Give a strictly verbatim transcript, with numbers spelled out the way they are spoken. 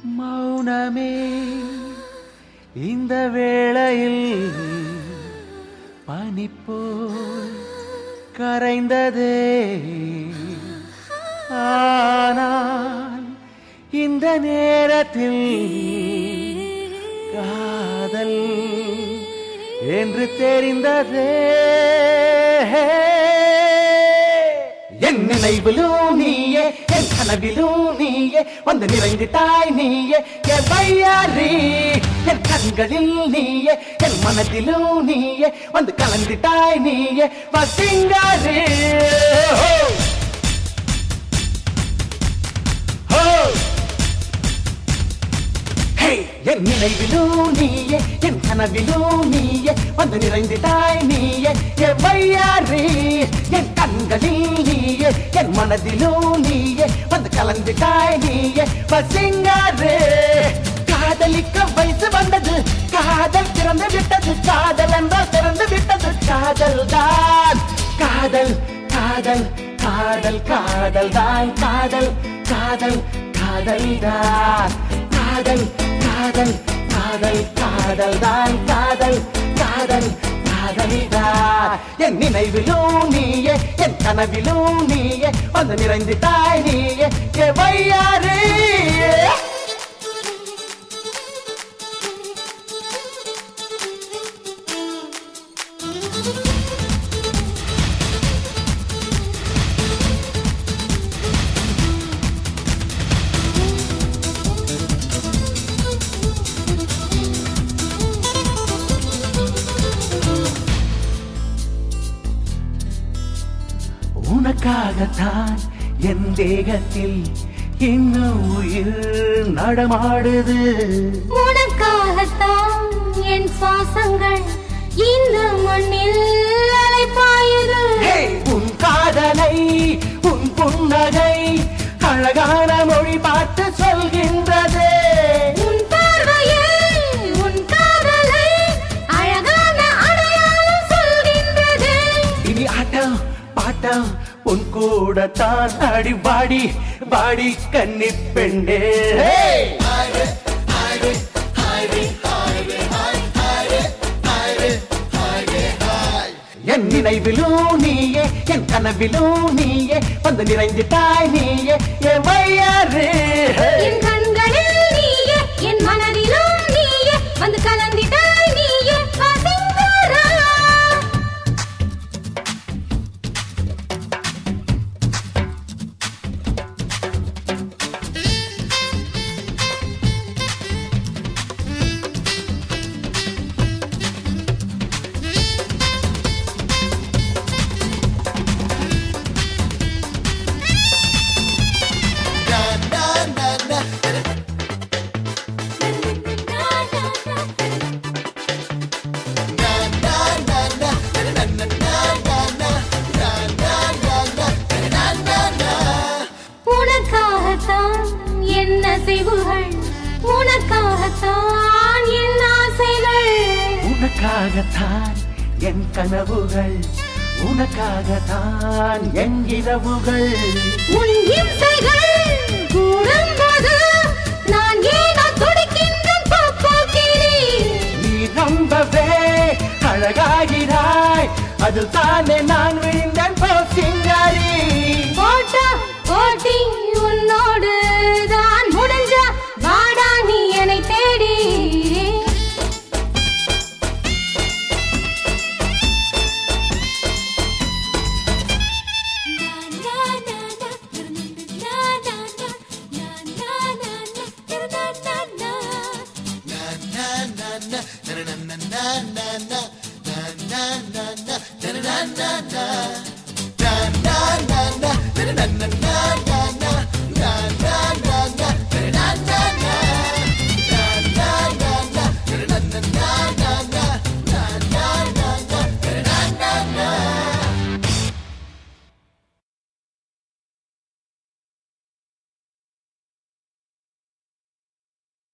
மௌனமே இந்த வேளையில் பனிப்போல் கரைந்ததே. ஆனால் இந்த நேரத்தில் காதல் என்று தெரிந்ததே. என் நினைவிலும் நீயே, என் கனவிலும் நீயே, வந்து நிறைந்திட்டாய் நீயே என் வையாரி. என் கண்களில் நீயே, என் மனதிலும் நீயே, வந்து கலந்திட்டாய் நீயே வசிங்காரி. என் நினைவிலும் நீயே, என் கனவிலும் நீயே, வந்து நிறைந்திட்டாய் நீயே என் வையாரி. என் கண்களில் நீயே, என் மனதிலும் நீயே, வந்து கலந்துட்டாய் நீயே வசிங்காரே. காதலிக்க வயசு வந்தது, காதல் திறந்து விட்டது, காதல் என்றால் திறந்து விட்டது. காதல் தான் காதல் காதல் காதல் காதல் தான் காதல் காதல் காதல் தான் காதல் காதல் காதல் காதல் தான் காதல் காதல் காதலிதான். என் நினைவிலும் நீயே, என் கனவிலும் நீயே, வந்து நிறைந்திட்டாய் நீயே என் வையாரி. உனக்காகத்தான் என் தேகத்தில் இன்னும் உயிர் நடமாடுது. உனக்காகத்தான் என் சுவாசங்கள் இந்த மண்ணில் அலைப்பாயுது. உன் காதலை, உன் புன்னகை அழகான மொழி பார்த்து சொல்கின்றது. உன் பார்வையில் உன் காதலை அழகான அடையாளம் சொல்கின்றது. இனி ஆட்டம் பாட்டம் உன் கூட தான் அடி பாடி பாடி கன்னி பெண்ணே. என் நினைவிலும் நீயே, என் கனவிலும் நீயே, வந்து நிறைந்திட்டாய் நீயே என் வையாரே. என் கண்களில் நீயே, என் மனதிலும் நீயே, வந்து கலந்திட்டாய் நீயே வசிங்காரா. என்ன செய்வுகள், உனக்காகத்தான் என் ஆசைகள், உனக்காகத்தான் என் கனவுகள், உனக்காகத்தான் என் இரவுகள். உன் இம்சைகள் கூடும்போது நான் ஏனோ துடிக்கின்றேன் போக்கிறேன். நீ நம்பவே அழகாகிறாய், அது தானே நான் விழுந்தேன் போசிங்காரி. போட்டா போட்டி உன்னோடு தான் முடிஞ்ச வாடா நீ என்னை தேடி. na na na na na na na na na